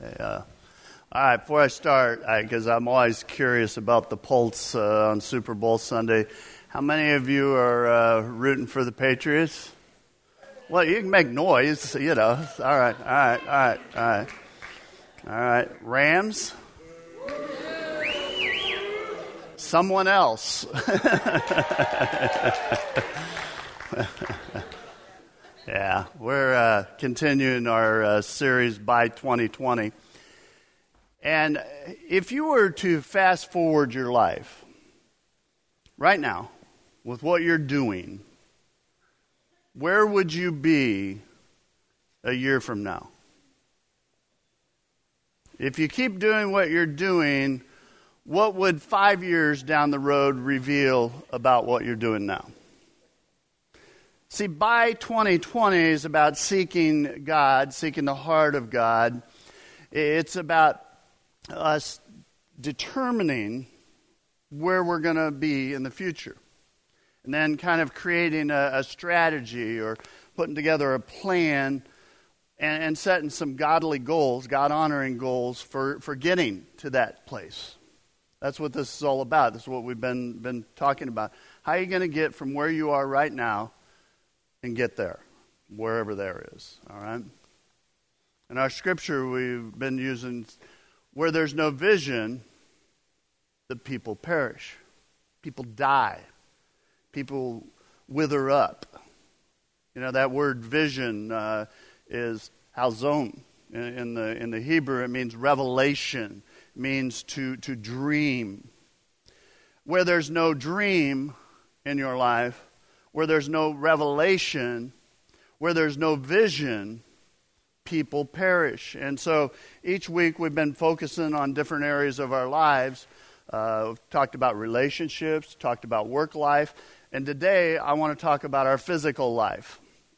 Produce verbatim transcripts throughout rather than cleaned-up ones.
Yeah. All right, before I start, because I'm always curious about the Pulse uh, on Super Bowl Sunday, how many of you are uh, rooting for the Patriots? Well, you can make noise, you know. All right, all right, all right, all right. All right, Rams? Someone else. Yeah, we're uh, continuing our uh, series by twenty twenty. And if you were to fast forward your life right now with what you're doing, where would you be a year from now? If you keep doing what you're doing, what would five years down the road reveal about what you're doing now? See, by twenty twenty is about seeking God, seeking the heart of God. It's about us determining where we're going to be in the future. And then kind of creating a, a strategy or putting together a plan and, and setting some godly goals, God-honoring goals for, for getting to that place. That's what this is all about. This is what we've been, been talking about. How are you going to get from where you are right now and get there, wherever there is, all right? In our scripture, we've been using, where there's no vision, the people perish. People die. People wither up. You know, that word vision uh, is halzon. In, in the in the Hebrew, it means revelation. It means to, to dream. Where there's no dream in your life, where there's no revelation, where there's no vision, people perish. And so each week we've been focusing on different areas of our lives. Uh, we've talked about relationships, talked about work life, and today I want to talk about our physical life.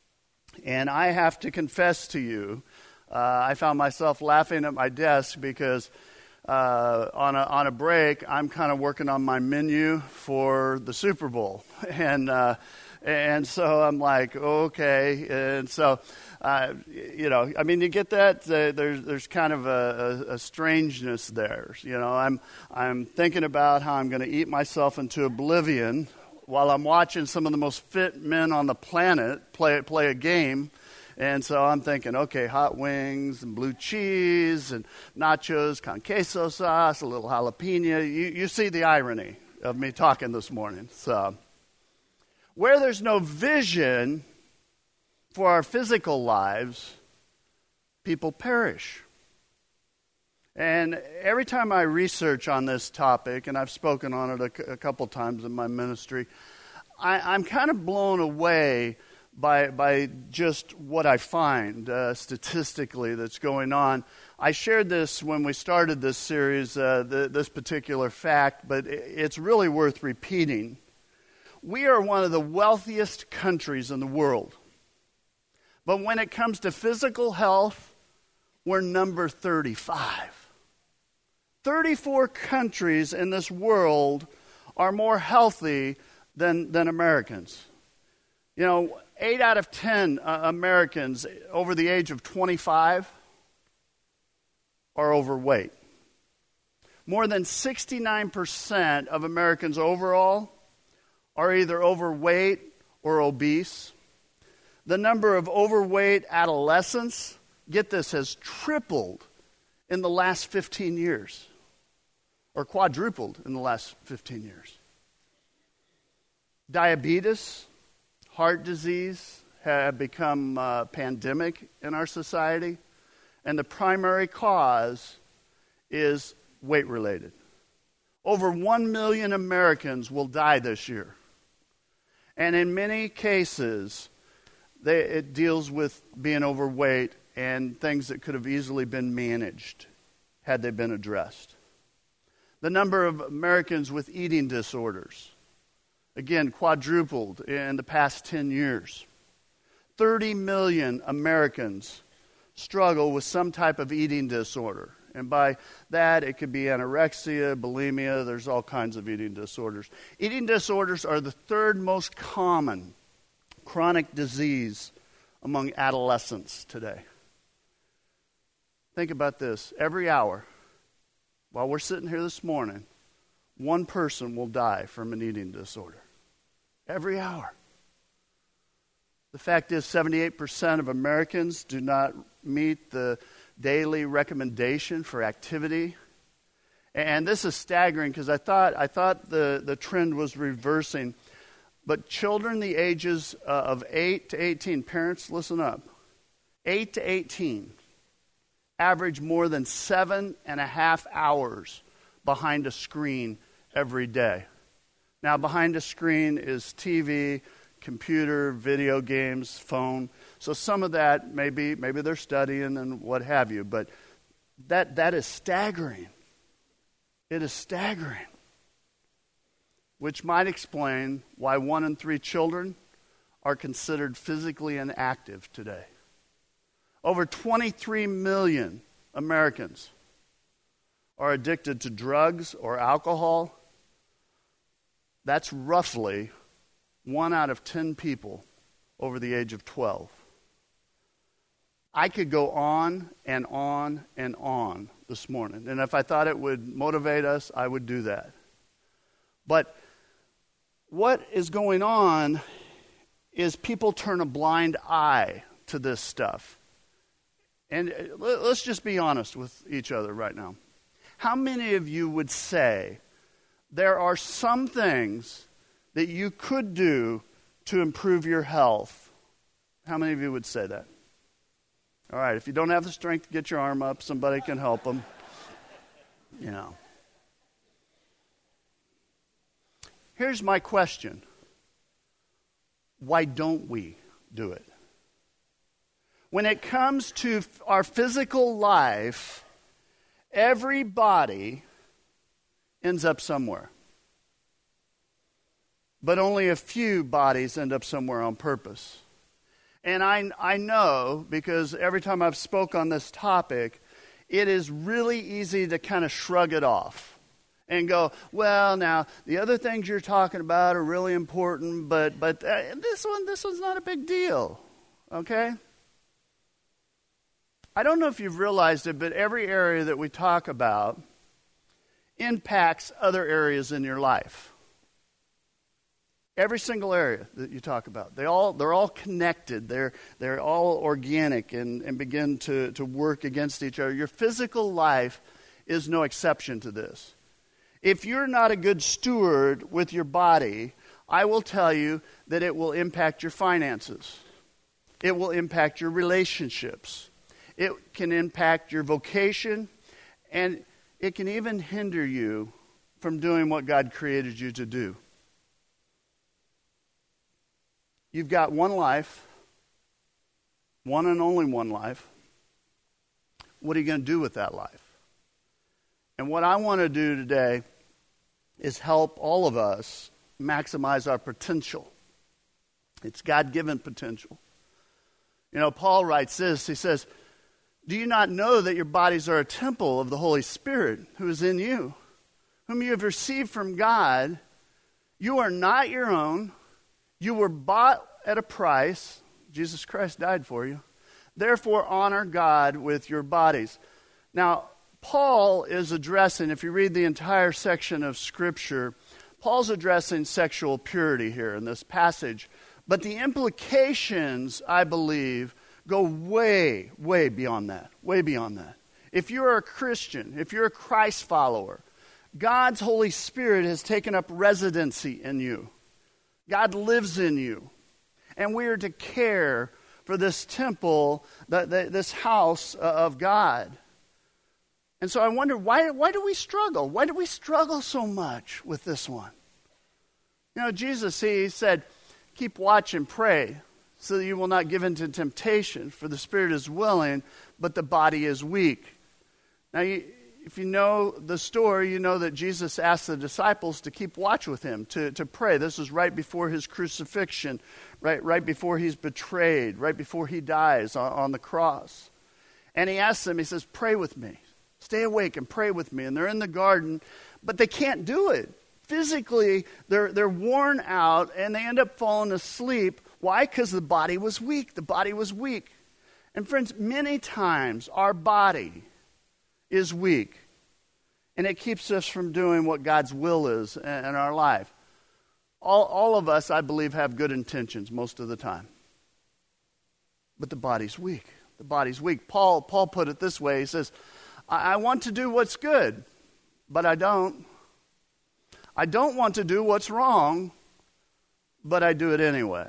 And I have to confess to you, uh, I found myself laughing at my desk because uh, on a on a break, I'm kind of working on my menu for the Super Bowl. And uh, and so I'm like, okay. And so, uh, you know, I mean, you get that? Uh, there's there's kind of a, a, a strangeness there. You know, I'm I'm thinking about how I'm going to eat myself into oblivion while I'm watching some of the most fit men on the planet play play a game. And so I'm thinking, okay, hot wings and blue cheese and nachos, con queso sauce, a little jalapeno. You, you see the irony of me talking this morning. So where there's no vision for our physical lives, people perish. And every time I research on this topic, and I've spoken on it a, a couple times in my ministry, I, I'm kind of blown away by by just what I find uh, statistically that's going on. I shared this when we started this series, uh, the, this particular fact, but it's really worth repeating. We are one of the wealthiest countries in the world. But when it comes to physical health, we're number thirty-five. thirty-four countries in this world are more healthy than, than Americans. You know, eight out of ten uh, Americans over the age of twenty-five are overweight. More than sixty-nine percent of Americans overall are either overweight or obese. The number of overweight adolescents, get this, has tripled in the last fifteen years, or quadrupled in the last fifteen years. Diabetes, heart disease have become a pandemic in our society, and the primary cause is weight-related. Over one million Americans will die this year. And in many cases, they, it deals with being overweight and things that could have easily been managed had they been addressed. The number of Americans with eating disorders, again, quadrupled in the past ten years. thirty million Americans struggle with some type of eating disorder. And by that, it could be anorexia, bulimia. There's all kinds of eating disorders. Eating disorders are the third most common chronic disease among adolescents today. Think about this. Every hour, while we're sitting here this morning, one person will die from an eating disorder. Every hour. The fact is, seventy-eight percent of Americans do not meet the daily recommendation for activity. And this is staggering because I thought I thought the, the trend was reversing. But children the ages uh, of eight to eighteen, parents, listen up, eight to eighteen, average more than seven and a half hours behind a screen every day. Now, behind a screen is T V, computer, video games, phone. So some of that, maybe maybe they're studying and what have you, but that that is staggering. It is staggering. Which might explain why one in three children are considered physically inactive today. Over twenty-three million Americans are addicted to drugs or alcohol. That's roughly one out of ten people over the age of twelve. I could go on and on and on this morning. And if I thought it would motivate us, I would do that. But what is going on is people turn a blind eye to this stuff. And let's just be honest with each other right now. How many of you would say there are some things that you could do to improve your health? How many of you would say that? All right, if you don't have the strength to get your arm up, somebody can help them. You know. Here's my question. Why don't we do it? When it comes to our physical life, everybody ends up somewhere. But only a few bodies end up somewhere on purpose. And I, I know, because every time I've spoke on this topic, it is really easy to kind of shrug it off and go, well, now, the other things you're talking about are really important, but but uh, this one, this one's not a big deal, okay? I don't know if you've realized it, but every area that we talk about impacts other areas in your life. Every single area that you talk about, they all, they're all connected. They're, they're all organic and, and begin to, to work against each other. Your physical life is no exception to this. If you're not a good steward with your body, I will tell you that it will impact your finances. It will impact your relationships. It can impact your vocation, and it can even hinder you from doing what God created you to do. You've got one life, one and only one life. What are you going to do with that life? And what I want to do today is help all of us maximize our potential. It's God-given potential. You know, Paul writes this. He says, do you not know that your bodies are a temple of the Holy Spirit who is in you, whom you have received from God? You are not your own. You were bought at a price. Jesus Christ died for you. Therefore, honor God with your bodies. Now, Paul is addressing, if you read the entire section of Scripture, Paul's addressing sexual purity here in this passage. But the implications, I believe, go way, way beyond that. Way beyond that. If you're a Christian, if you're a Christ follower, God's Holy Spirit has taken up residency in you. God lives in you. And we are to care for this temple, the, the, this house of God. And so I wonder, why, why do we struggle? Why do we struggle so much with this one? You know, Jesus, he said, keep watch and pray so that you will not give into temptation, for the spirit is willing, but the body is weak. Now, you, if you know the story, you know that Jesus asked the disciples to keep watch with him, to, to pray. This is right before his crucifixion, right, right before he's betrayed, right before he dies on, on the cross. And he asks them, he says, pray with me. Stay awake and pray with me. And they're in the garden, but they can't do it. Physically, they're, they're worn out, and they end up falling asleep. Why? Because the body was weak. The body was weak. And friends, many times our body is weak, and it keeps us from doing what God's will is in our life. All, all of us, I believe, have good intentions most of the time. But the body's weak. The body's weak. Paul, Paul put it this way. He says, I, I want to do what's good, but I don't. I don't want to do what's wrong, but I do it anyway.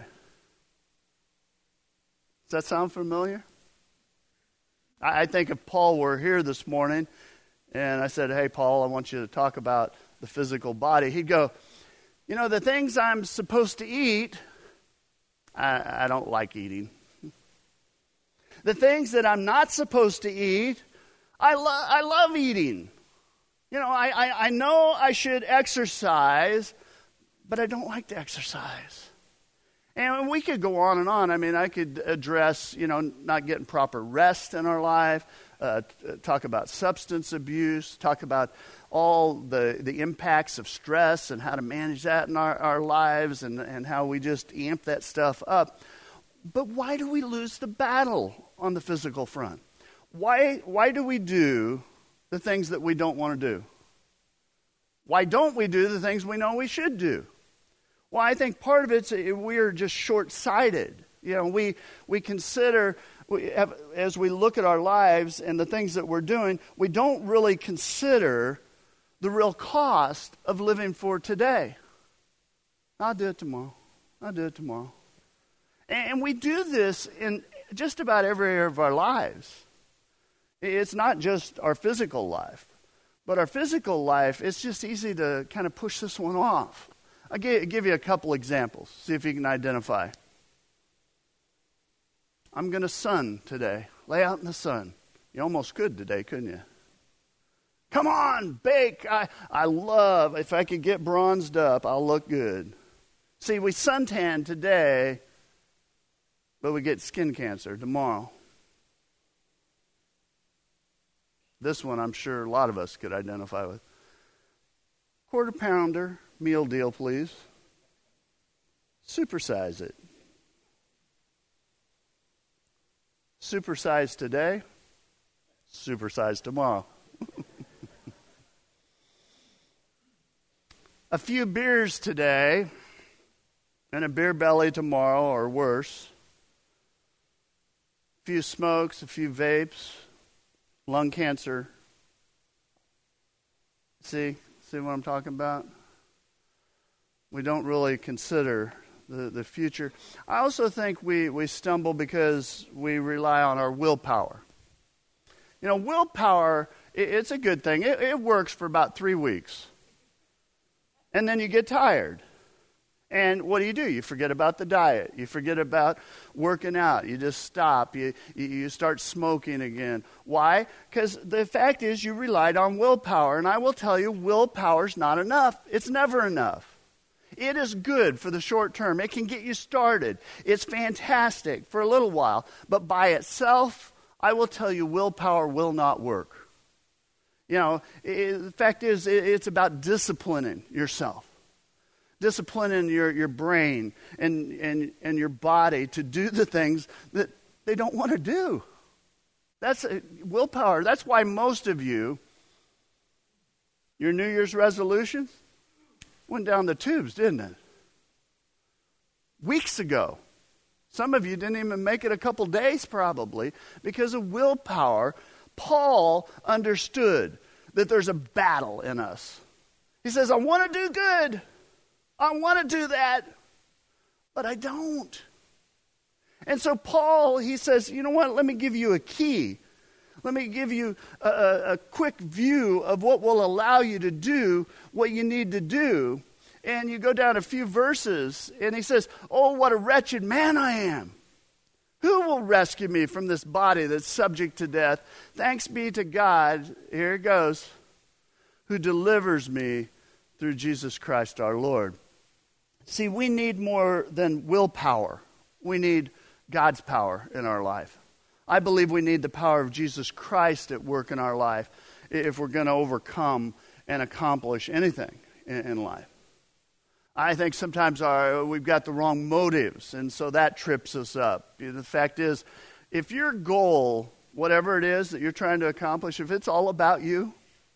Does that sound familiar? I, I think if Paul were here this morning, and I said, hey, Paul, I want you to talk about the physical body, he'd go, you know, the things I'm supposed to eat, I, I don't like eating. The things that I'm not supposed to eat, I, lo- I love eating. You know, I, I, I know I should exercise, but I don't like to exercise. And we could go on and on. I mean, I could address, you know, not getting proper rest in our life, uh, talk about substance abuse, talk about all the, the impacts of stress and how to manage that in our, our lives and, and how we just amp that stuff up. But why do we lose the battle on the physical front? Why, why do we do the things that we don't want to do? Why don't we do the things we know we should do? Well, I think part of it's we're just short-sighted. You know, we we consider, we have, as we look at our lives and the things that we're doing, we don't really consider the real cost of living for today. I'll do it tomorrow. I'll do it tomorrow. And we do this in just about every area of our lives. It's not just our physical life, but our physical life, it's just easy to kind of push this one off. I'll give, give you a couple examples, see if you can identify. I'm going to sun today, lay out in the sun. You almost could today, couldn't you? Come on, bake. I, I love, if I could get bronzed up, I'll look good. See, we suntan today, but we get skin cancer tomorrow. This one I'm sure a lot of us could identify with. Quarter pounder, meal deal, please. Supersize it. Supersize today, supersize tomorrow. A few beers today and a beer belly tomorrow or worse. A few smokes, a few vapes, lung cancer. See, see what I'm talking about? We don't really consider the, the future. I also think we, we stumble because we rely on our willpower. You know, willpower, it, it's a good thing. It, it works for about three weeks. And then you get tired. And what do you do? You forget about the diet. You forget about working out. You just stop. You, you, you start smoking again. Why? Because the fact is you relied on willpower. And I will tell you, willpower's not enough. It's never enough. It is good for the short term. It can get you started. It's fantastic for a little while. But by itself, I will tell you, willpower will not work. You know, it, the fact is, it, it's about disciplining yourself. Disciplining your, your brain and, and, and your body to do the things that they don't want to do. That's a, willpower. That's why most of you, your New Year's resolutions went down the tubes, didn't it? Weeks ago. Some of you didn't even make it a couple days probably because of willpower. Paul understood that there's a battle in us. He says, I want to do good. I want to do that, but I don't. And so Paul, he says, you know what? Let me give you a key. Let me give you a, a, a quick view of what will allow you to do what you need to do. And you go down a few verses, and he says, oh, what a wretched man I am. Who will rescue me from this body that's subject to death? Thanks be to God, here it goes, who delivers me through Jesus Christ our Lord. See, we need more than willpower. We need God's power in our life. I believe we need the power of Jesus Christ at work in our life if we're going to overcome and accomplish anything in, in life. I think sometimes our, we've got the wrong motives, and so that trips us up. The fact is, if your goal, whatever it is that you're trying to accomplish, if it's all about you,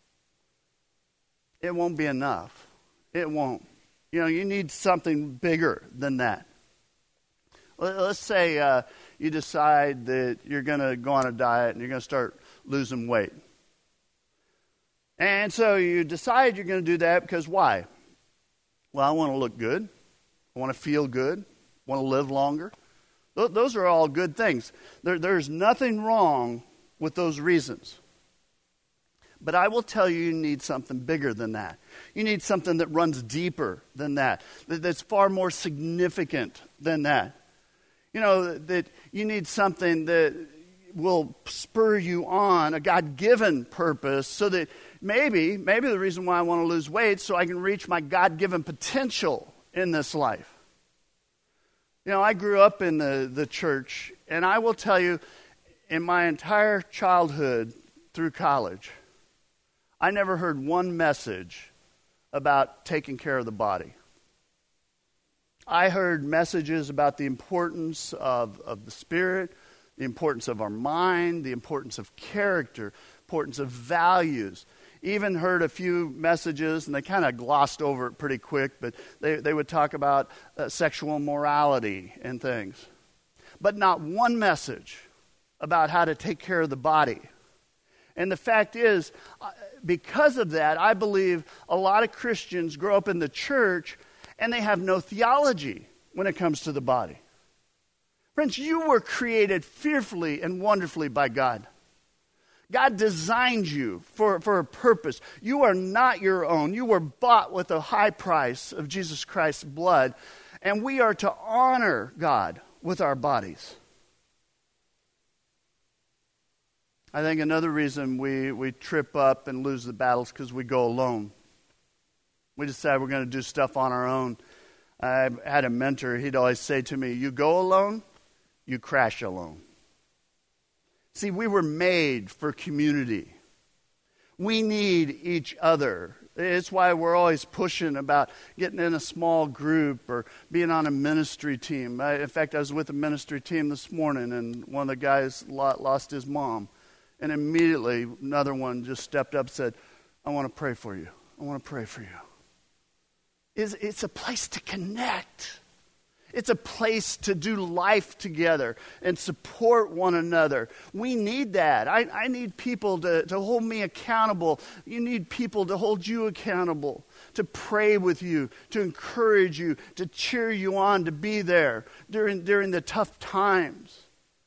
it won't be enough. It won't. You know, you need something bigger than that. Let's say uh, you decide that you're going to go on a diet and you're going to start losing weight. And so you decide you're going to do that because why? Well, I want to look good. I want to feel good. I want to live longer. Th- those are all good things. There, there's nothing wrong with those reasons. But I will tell you, you need something bigger than that. You need something that runs deeper than that, that that's far more significant than that. You know, that you need something that will spur you on, a God-given purpose, so that maybe, maybe the reason why I want to lose weight is so I can reach my God-given potential in this life. You know, I grew up in the, the church, and I will tell you, in my entire childhood through college, I never heard one message about taking care of the body. I heard messages about the importance of, of the spirit, the importance of our mind, the importance of character, importance of values. Even heard a few messages, and they kind of glossed over it pretty quick, but they, they would talk about uh, sexual morality and things. But not one message about how to take care of the body. And the fact is, because of that, I believe a lot of Christians grow up in the church and they have no theology when it comes to the body. Friends, you were created fearfully and wonderfully by God. God designed you for, for a purpose. You are not your own. You were bought with a high price of Jesus Christ's blood, and we are to honor God with our bodies. I think another reason we, we trip up and lose the battles because we go alone. We decide we're going to do stuff on our own. I had a mentor, he'd always say to me, you go alone, you crash alone. See, we were made for community. We need each other. It's why we're always pushing about getting in a small group or being on a ministry team. I, in fact, I was with a ministry team this morning, and one of the guys lost his mom. And immediately, another one just stepped up and said, I want to pray for you. I want to pray for you. It's, it's a place to connect. It's a place to do life together and support one another. We need that. I, I need people to, to hold me accountable. You need people to hold you accountable, to pray with you, to encourage you, to cheer you on, to be there during, during the tough times.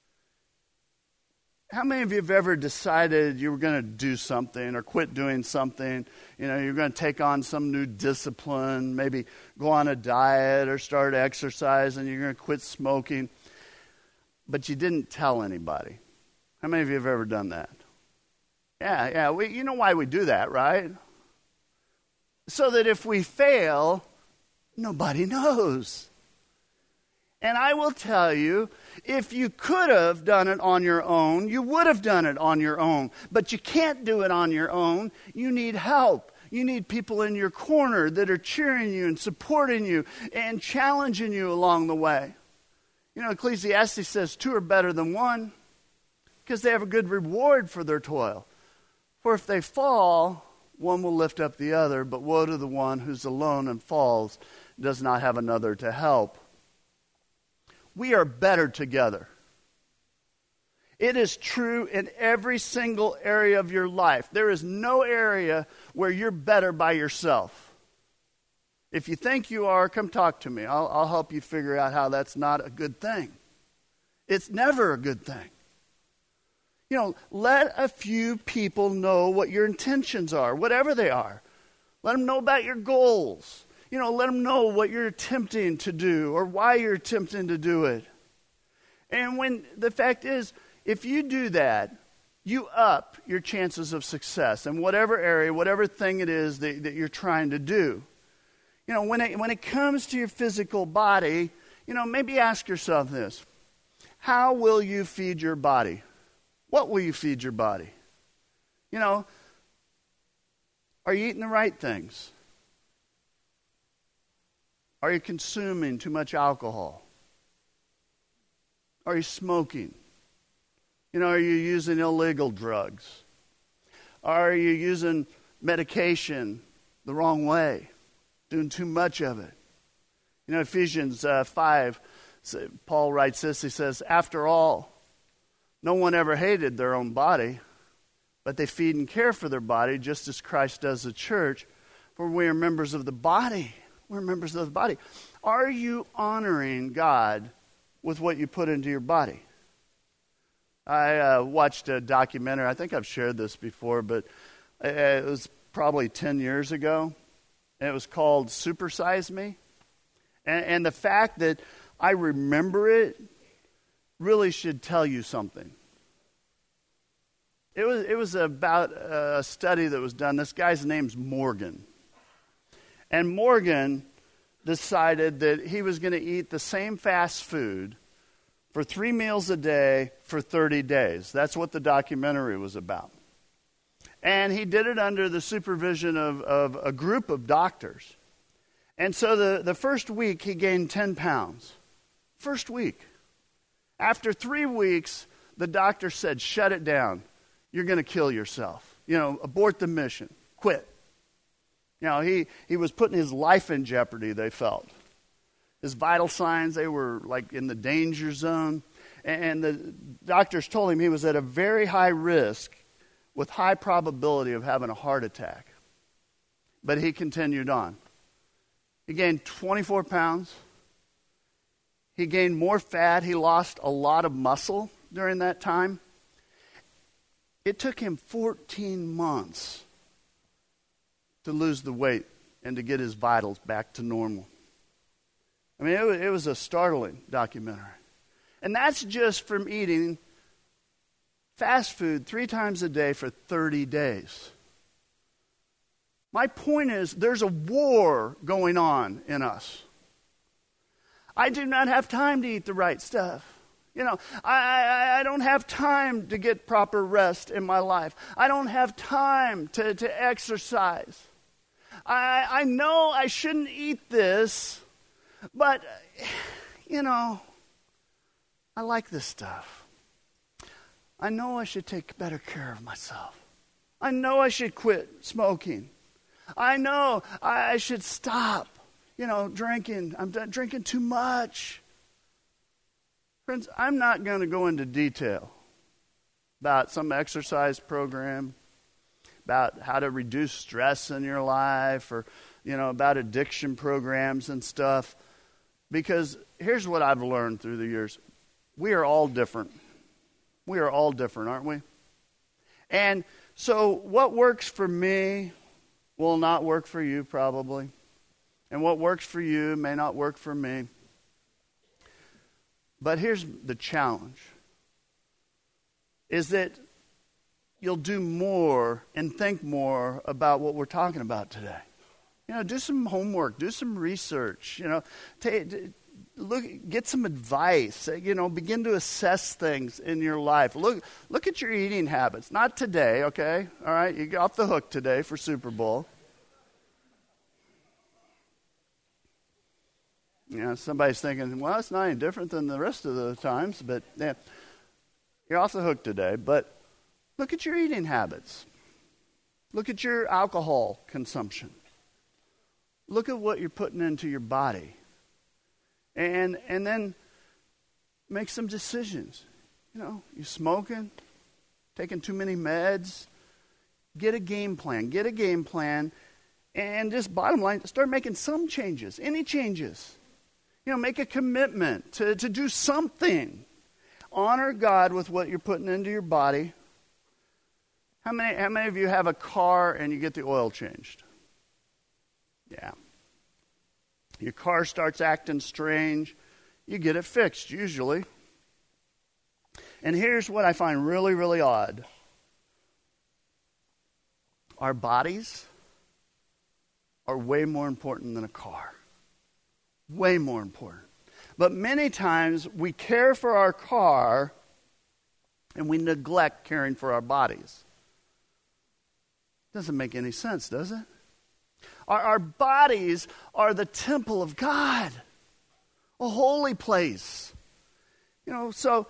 How many of you have ever decided you were going to do something or quit doing something? You know, you're going to take on some new discipline, maybe go on a diet or start exercising, you're going to quit smoking, but you didn't tell anybody. How many of you have ever done that? Yeah, yeah. We, you know why we do that, right? So that if we fail, nobody knows. And I will tell you, if you could have done it on your own, you would have done it on your own. But you can't do it on your own. You need help. You need people in your corner that are cheering you and supporting you and challenging you along the way. You know, Ecclesiastes says two are better than one because they have a good reward for their toil. For if they fall, one will lift up the other, but woe to the one who's alone and falls, does not have another to help. We are better together. It is true in every single area of your life. There is no area where you're better by yourself. If you think you are, come talk to me. I'll, I'll help you figure out how that's not a good thing. It's never a good thing. You know, let a few people know what your intentions are, whatever they are. Let them know about your goals. You know, let them know what you're attempting to do or why you're attempting to do it. And when the fact is, if you do that, you up your chances of success in whatever area, whatever thing it is that, that you're trying to do. You know, when it, when it comes to your physical body, you know, maybe ask yourself this. How will you feed your body? What will you feed your body? You know, are you eating the right things? Are you consuming too much alcohol? Are you smoking? You know, are you using illegal drugs? Are you using medication the wrong way, doing too much of it? You know, Ephesians uh, five, Paul writes this, he says, after all, no one ever hated their own body, but they feed and care for their body just as Christ does the church, for we are members of the body. We're members of the body. Are you honoring God with what you put into your body? I uh, watched a documentary. I think I've shared this before, but it was probably ten years ago. And it was called Supersize Me. And, and the fact that I remember it really should tell you something. It was, it was about a study that was done. This guy's name's Morgan. And Morgan decided that he was going to eat the same fast food for three meals a day for thirty days. That's what the documentary was about. And he did it under the supervision of, of a group of doctors. And so the, the first week, he gained ten pounds. First week. After three weeks, the doctor said, shut it down. You're going to kill yourself. You know, abort the mission. Quit. You know, he, he was putting his life in jeopardy, they felt. His vital signs, they were like in the danger zone. And the doctors told him he was at a very high risk with high probability of having a heart attack. But he continued on. He gained twenty-four pounds. He gained more fat. He lost a lot of muscle during that time. It took him fourteen months to lose the weight and to get his vitals back to normal. I mean, it was, it was a startling documentary. And that's just from eating fast food three times a day for thirty days. My point is, there's a war going on in us. I do not have time to eat the right stuff. You know, I, I, I don't have time to get proper rest in my life. I don't have time to, to exercise. I, I know I shouldn't eat this, but, you know, I like this stuff. I know I should take better care of myself. I know I should quit smoking. I know I should stop, you know, drinking. I'm d- drinking too much. Friends, I'm not going to go into detail about some exercise program, about how to reduce stress in your life, or, you know, about addiction programs and stuff. Because here's what I've learned through the years. We are all different. We are all different, aren't we? And so what works for me will not work for you probably. And what works for you may not work for me. But here's the challenge. Is that you'll do more and think more about what we're talking about today. You know, do some homework, do some research, you know, take, look, get some advice, you know, begin to assess things in your life. Look, look at your eating habits. Not today, okay? All right, you get off the hook today for Super Bowl. You know, somebody's thinking, well, it's not any different than the rest of the times, but yeah, you're off the hook today. But look at your eating habits. Look at your alcohol consumption. Look at what you're putting into your body. And and then make some decisions. You know, you smoking, taking too many meds. Get a game plan. Get a game plan. And just bottom line, start making some changes. Any changes. You know, make a commitment to, to do something. Honor God with what you're putting into your body. How many, how many of you have a car and you get the oil changed? Yeah. Your car starts acting strange. You get it fixed, usually. And here's what I find really, really odd. Our bodies are way more important than a car. Way more important. But many times we care for our car and we neglect caring for our bodies. Doesn't make any sense, does it? Our, our bodies are the temple of God, a holy place. You know, so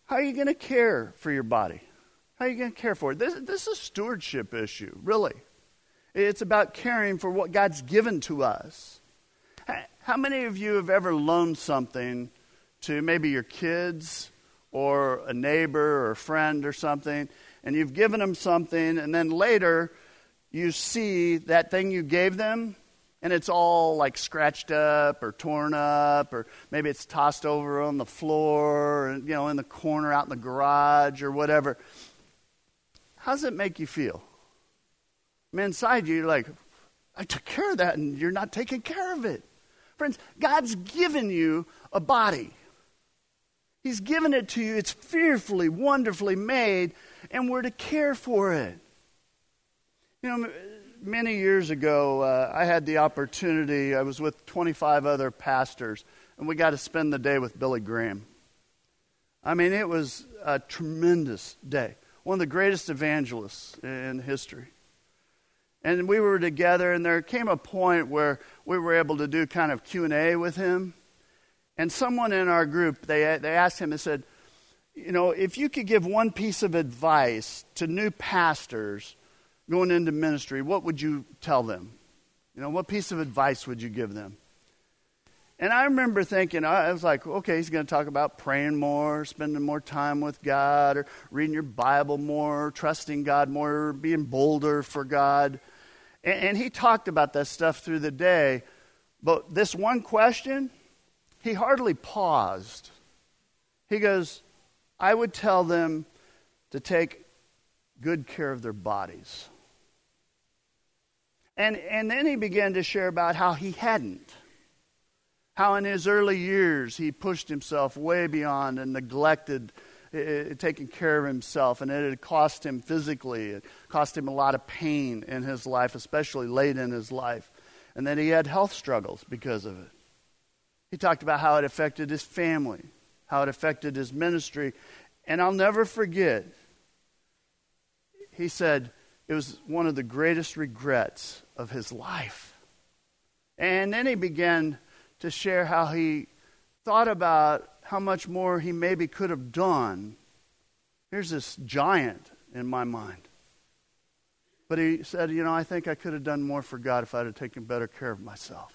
How are you going to care for your body? How are you going to care for it? This, this is a stewardship issue, really. It's about caring for what God's given to us. How many of you have ever loaned something to maybe your kids or a neighbor or a friend or something, and you've given them something, and then later you see that thing you gave them, and it's all like scratched up or torn up, or maybe it's tossed over on the floor, or, you know, in the corner out in the garage or whatever. How does it make you feel? I mean, inside you, you're like, I took care of that, and you're not taking care of it. Friends, God's given you a body. He's given it to you. It's fearfully, wonderfully made, and we're to care for it. You know, many years ago, uh, I had the opportunity, I was with twenty-five other pastors, and we got to spend the day with Billy Graham. I mean, it was a tremendous day. One of the greatest evangelists in history. And we were together, and there came a point where we were able to do kind of Q and A with him. And someone in our group, they they asked him, they said, you know, if you could give one piece of advice to new pastors going into ministry, what would you tell them? You know, what piece of advice would you give them? And I remember thinking, I was like, okay, he's going to talk about praying more, spending more time with God, or reading your Bible more, trusting God more, being bolder for God. And, and he talked about that stuff through the day. But this one question, he hardly paused. He goes, I would tell them to take good care of their bodies. And, and then he began to share about how he hadn't. How in his early years he pushed himself way beyond and neglected uh, taking care of himself. And it had cost him physically. It cost him a lot of pain in his life, especially late in his life. And then he had health struggles because of it. He talked about how it affected his family, how it affected his ministry. And I'll never forget, he said it was one of the greatest regrets of his life. And then he began to share how he thought about how much more he maybe could have done. Here's this giant in my mind. But he said, you know, I think I could have done more for God if I'd have taken better care of myself.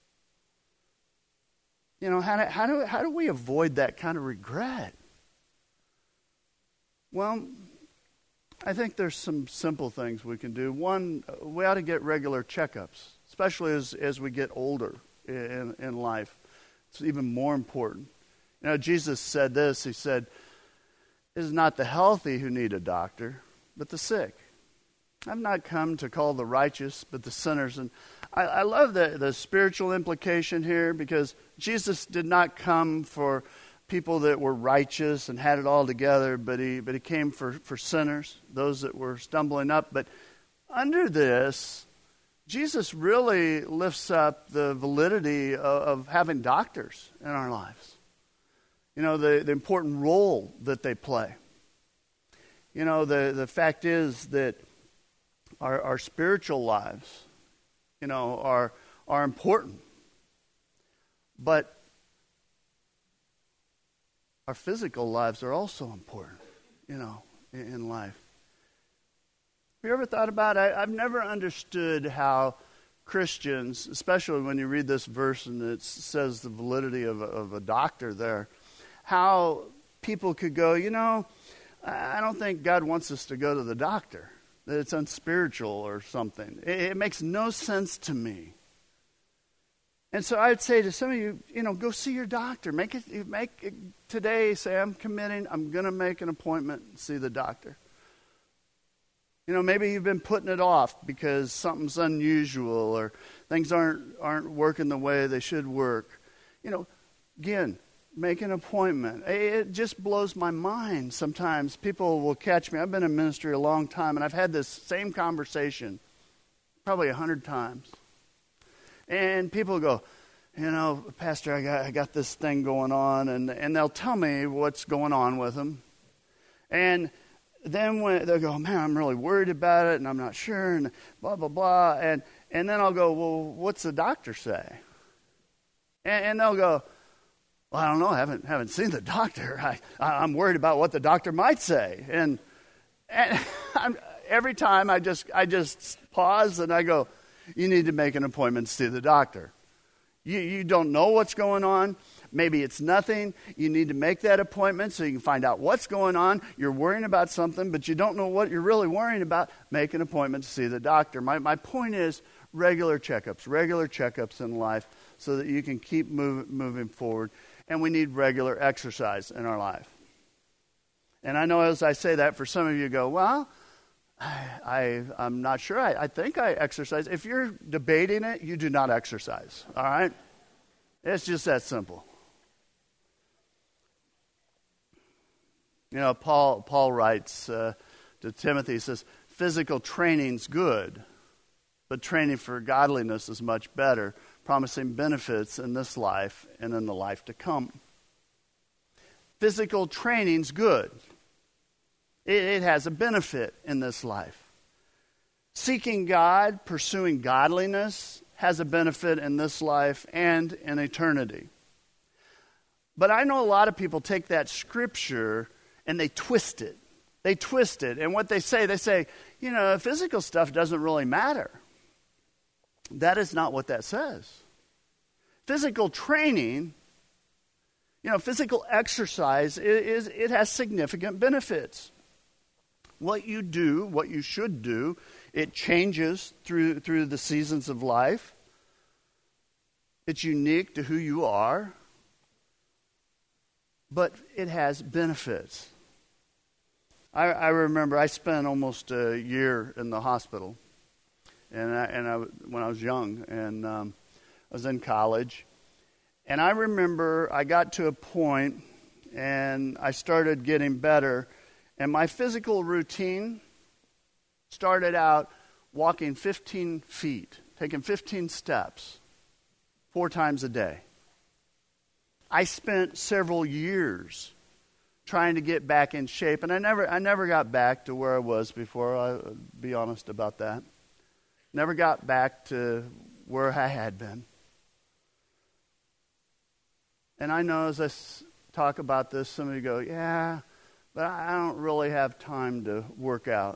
You know, how do, how do, how do we avoid that kind of regret? Well, I think there's some simple things we can do. One, we ought to get regular checkups, especially as, as we get older in, in life. It's even more important. You know, Jesus said this. He said, it is not the healthy who need a doctor, but the sick. I've not come to call the righteous, but the sinners. And I, I love the, the spiritual implication here, because Jesus did not come for people that were righteous and had it all together, but he but he came for, for sinners, those that were stumbling up. But under this, Jesus really lifts up the validity of, of having doctors in our lives. You know, the, the important role that they play. You know, the, the fact is that our, our spiritual lives, you know, are are important. But our physical lives are also important, you know, in, in life. Have you ever thought about it? I, I've never understood how Christians, especially when you read this verse and it says the validity of a, of a doctor there, how people could go, you know, I don't think God wants us to go to the doctor, that it's unspiritual or something. It, it makes no sense to me. And so I'd say to some of you, you know, go see your doctor. Make it, make it today, say, I'm committing, I'm going to make an appointment and see the doctor. You know, maybe you've been putting it off because something's unusual or things aren't aren't working the way they should work. You know, again, make an appointment. It just blows my mind sometimes. People will catch me. I've been in ministry a long time, and I've had this same conversation probably a hundred times. And people go, you know, Pastor, I got I got this thing going on, and and they'll tell me what's going on with them. And then when they'll go, man, I'm really worried about it, and I'm not sure, and blah, blah, blah. And, and then I'll go, well, what's the doctor say? And, and they'll go, Well, I don't know. I haven't, haven't seen the doctor. I, I'm worried about what the doctor might say. And, and I'm, every time I just, I just pause and I go, you need to make an appointment to see the doctor. You, you don't know what's going on. Maybe it's nothing. You need to make that appointment so you can find out what's going on. You're worrying about something, but you don't know what you're really worrying about. Make an appointment to see the doctor. My, my point is regular checkups, regular checkups in life so that you can keep move, moving forward. And we need regular exercise in our life. And I know as I say that, for some of you go, well, I, I, I'm not sure. I, I think I exercise. If you're debating it, you do not exercise. All right? It's just that simple. You know, Paul Paul writes uh, to Timothy, he says, physical training's good, but training for godliness is much better, promising benefits in this life and in the life to come. Physical training's good. It, it has a benefit in this life. Seeking God, pursuing godliness has a benefit in this life and in eternity. But I know a lot of people take that scripture and they twist it. They twist it. And what they say, they say, you know, physical stuff doesn't really matter. That is not what that says. Physical training, you know, physical exercise, it, is, it has significant benefits. What you do, what you should do, it changes through, through the seasons of life. It's unique to who you are. But it has benefits. I, I remember I spent almost a year in the hospital. And I, and I, when I was young, and um, I was in college, and I remember I got to a point, and I started getting better, and my physical routine started out walking fifteen feet, taking fifteen steps, four times a day. I spent several years trying to get back in shape, and I never, I never got back to where I was before. I'll be honest about that. Never got back to where I had been. And I know as I s- talk about this, some of you go, yeah, but I don't really have time to work out.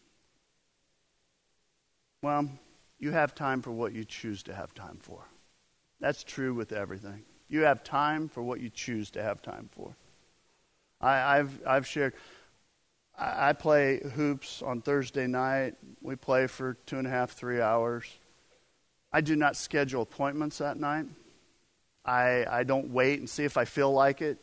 Well, you have time for what you choose to have time for. That's true with everything. You have time for what you choose to have time for. I, I've I've shared. I, I play hoops on Thursday night. We play for two and a half, three hours. I do not schedule appointments that night. I I don't wait and see if I feel like it.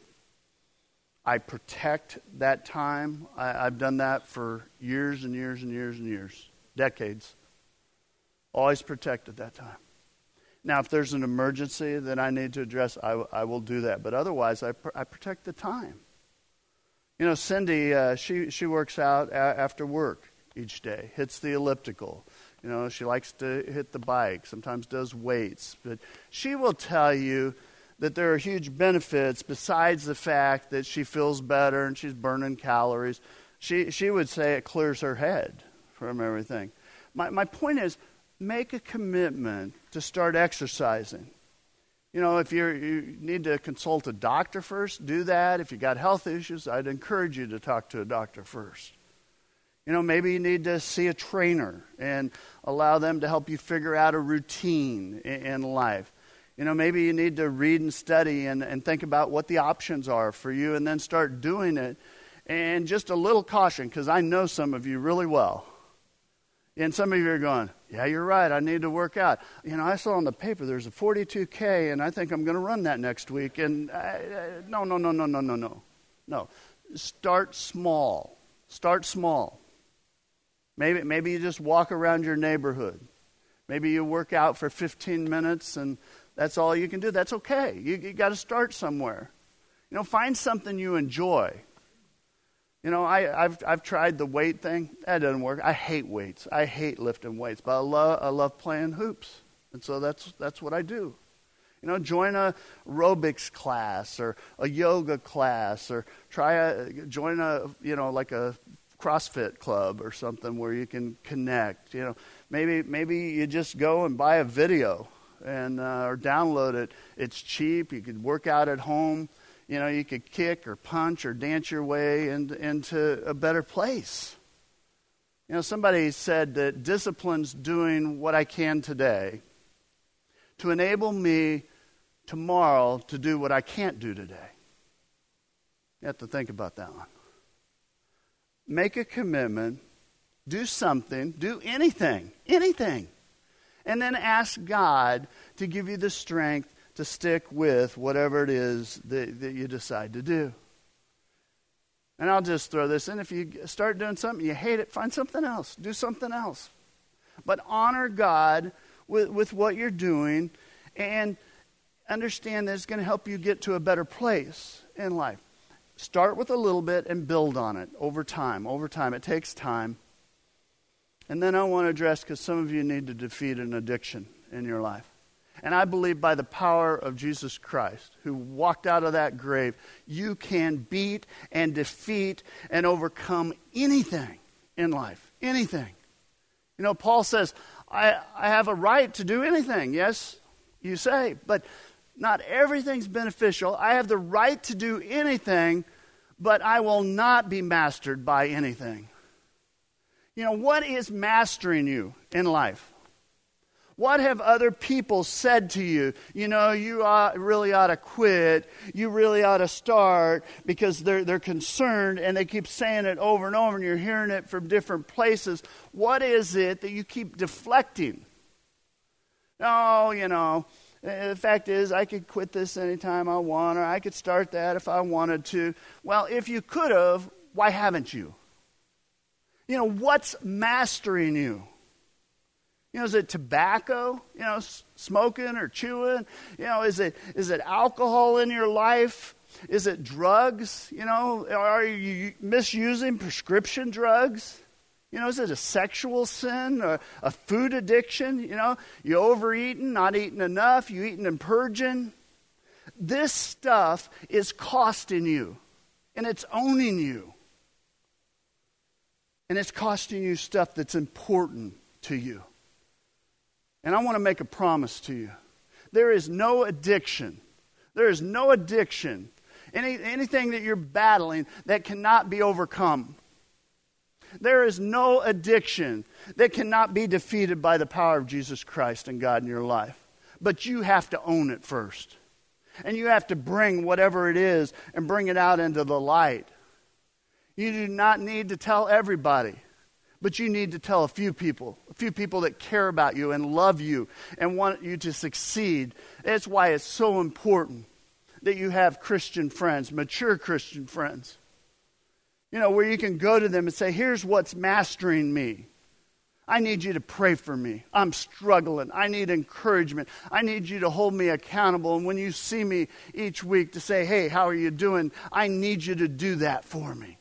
I protect that time. I, I've done that for years and years and years and years, decades. Always protected that time. Now, if there's an emergency that I need to address, I, I will do that. But otherwise, I, pr- I protect the time. You know, Cindy, uh, she, she works out a- after work each day, hits the elliptical. You know, she likes to hit the bike, sometimes does weights. But she will tell you that there are huge benefits besides the fact that she feels better and she's burning calories. She, she would say it clears her head from everything. My, my point is, make a commitment to start exercising. You know, if you're, you need to consult a doctor first, do that. If you got health issues, I'd encourage you to talk to a doctor first. You know, maybe you need to see a trainer and allow them to help you figure out a routine in, in life. You know, maybe you need to read and study and, and think about what the options are for you and then start doing it. And just a little caution, because I know some of you really well. And some of you are going, yeah, you're right, I need to work out. You know, I saw on the paper there's a forty-two K, and I think I'm going to run that next week. And I, I, no, no, no, no, no, no, no. No. Start small. Start small. Maybe, maybe you just walk around your neighborhood. Maybe you work out for fifteen minutes, and that's all you can do. That's okay. You, you got to start somewhere. You know, find something you enjoy. You know, I, I've I've tried the weight thing. That doesn't work. I hate weights. I hate lifting weights, but I love I love playing hoops, and so that's that's what I do. You know, join a aerobics class or a yoga class, or try a join a you know like a CrossFit club or something where you can connect. You know, maybe maybe you just go and buy a video and uh, or download it. It's cheap. You could work out at home. You know, you could kick or punch or dance your way into, into a better place. You know, somebody said that discipline's doing what I can today to enable me tomorrow to do what I can't do today. You have to think about that one. Make a commitment, do something, do anything, anything, and then ask God to give you the strength to stick with whatever it is that, that you decide to do. And I'll just throw this in. If you start doing something, you hate it, find something else. Do something else. But honor God with, with what you're doing and understand that it's going to help you get to a better place in life. Start with a little bit and build on it over time. Over time. It takes time. And then I want to address, because some of you need to defeat an addiction in your life. And I believe by the power of Jesus Christ, who walked out of that grave, you can beat and defeat and overcome anything in life. Anything. You know, Paul says, I, I have a right to do anything. Yes, you say, but not everything's beneficial. I have the right to do anything, but I will not be mastered by anything. You know, what is mastering you in life? What have other people said to you? You know, you ought, really ought to quit. You really ought to start, because they're they're concerned and they keep saying it over and over, and you're hearing it from different places. What is it that you keep deflecting? Oh, you know, the fact is I could quit this anytime I want, or I could start that if I wanted to. Well, if you could have, why haven't you? You know, what's mastering you? You know, is it tobacco, you know, s- smoking or chewing? You know, is it is it alcohol in your life? Is it drugs? You know, are you misusing prescription drugs? You know, is it a sexual sin or a food addiction? You know, you overeating, not eating enough, you eating and purging. This stuff is costing you, and it's owning you. And it's costing you stuff that's important to you. And I want to make a promise to you. There is no addiction. There is no addiction. Any, anything that you're battling that cannot be overcome. There is no addiction that cannot be defeated by the power of Jesus Christ and God in your life. But you have to own it first. And you have to bring whatever it is and bring it out into the light. You do not need to tell everybody. But you need to tell a few people, a few people that care about you and love you and want you to succeed. That's why it's so important that you have Christian friends, mature Christian friends. You know, where you can go to them and say, here's what's mastering me. I need you to pray for me. I'm struggling. I need encouragement. I need you to hold me accountable. And when you see me each week to say, hey, how are you doing? I need you to do that for me.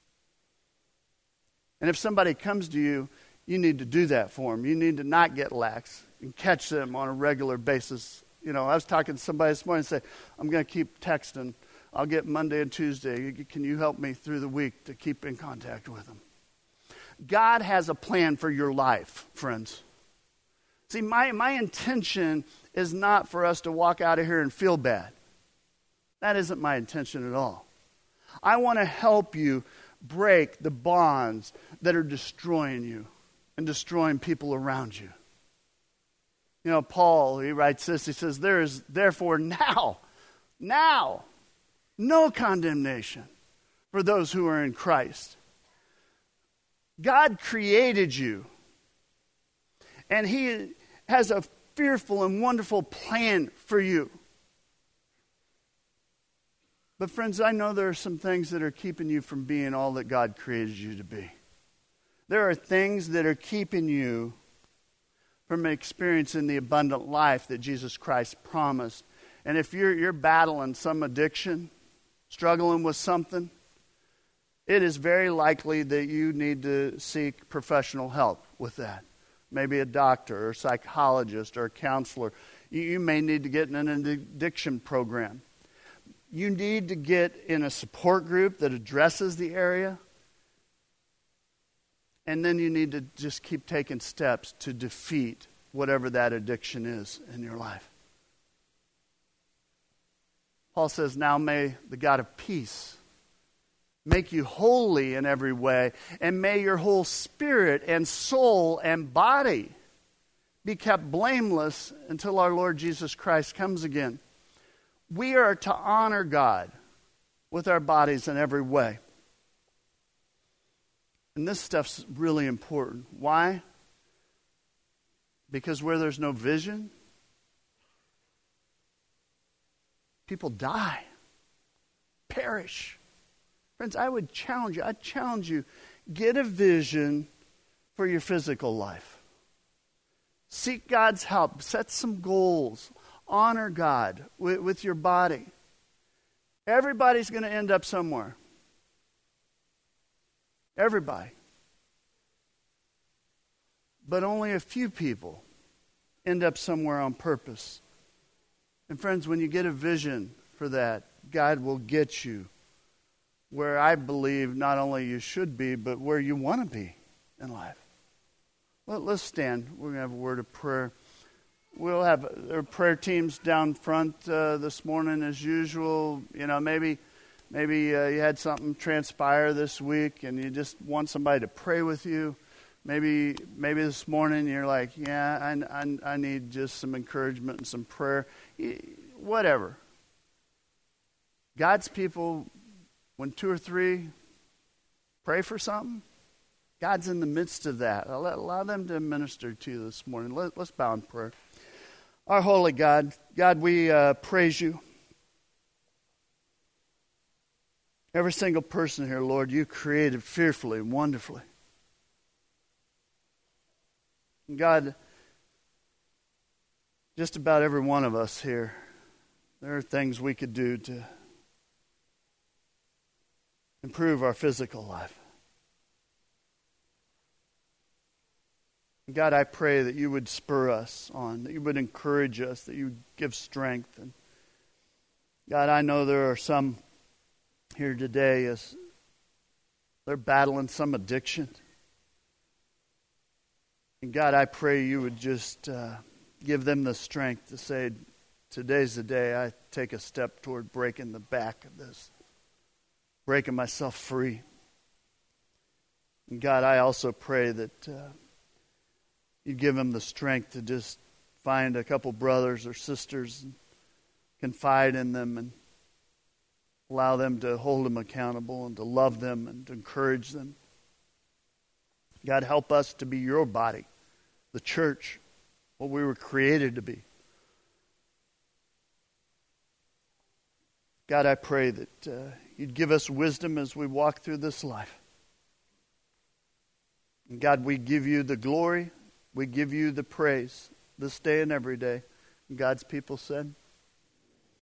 And if somebody comes to you, you need to do that for them. You need to not get lax and catch them on a regular basis. You know, I was talking to somebody this morning and said, I'm going to keep texting. I'll get Monday and Tuesday. Can you help me through the week to keep in contact with them? God has a plan for your life, friends. See, my, my intention is not for us to walk out of here and feel bad. That isn't my intention at all. I want to help you break the bonds that are destroying you and destroying people around you. You know, Paul, he writes this, he says, there is therefore now, now, no condemnation for those who are in Christ. God created you, and he has a fearful and wonderful plan for you. But friends, I know there are some things that are keeping you from being all that God created you to be. There are things that are keeping you from experiencing the abundant life that Jesus Christ promised. And if you're, you're battling some addiction, struggling with something, it is very likely that you need to seek professional help with that. Maybe a doctor or a psychologist or a counselor. You, you may need to get in an addiction program. You need to get in a support group that addresses the area. And then you need to just keep taking steps to defeat whatever that addiction is in your life. Paul says, now may the God of peace make you holy in every way, and may your whole spirit and soul and body be kept blameless until our Lord Jesus Christ comes again. We are to honor God with our bodies in every way. And this stuff's really important. Why? Because where there's no vision, people die, perish. Friends, I would challenge you, I'd challenge you, get a vision for your physical life. Seek God's help. Set some goals. Honor God with, with your body. Everybody's going to end up somewhere. Everybody. But only a few people end up somewhere on purpose. And friends, when you get a vision for that, God will get you where I believe not only you should be, but where you want to be in life. Let, let's stand. We're going to have a word of prayer. We'll have our prayer teams down front uh, this morning as usual. You know, maybe maybe uh, you had something transpire this week and you just want somebody to pray with you. Maybe maybe this morning you're like, yeah, I, I, I need just some encouragement and some prayer. Whatever. God's people, when two or three pray for something, God's in the midst of that. Allow them to minister to you this morning. Let, let's bow in prayer. Our holy God, God, we uh, praise you. Every single person here, Lord, you created fearfully and wonderfully. God, just about every one of us here, there are things we could do to improve our physical life. God, I pray that you would spur us on, that you would encourage us, that you would give strength. And God, I know there are some here today as they're battling some addiction. And God, I pray you would just uh, give them the strength to say, today's the day I take a step toward breaking the back of this, breaking myself free. And God, I also pray that uh, you give them the strength to just find a couple brothers or sisters and confide in them and allow them to hold them accountable and to love them and to encourage them. God, help us to be your body, the church, what we were created to be. God, I pray that uh, you'd give us wisdom as we walk through this life. And God, we give you the glory. We give you the praise this day and every day. And God's people said,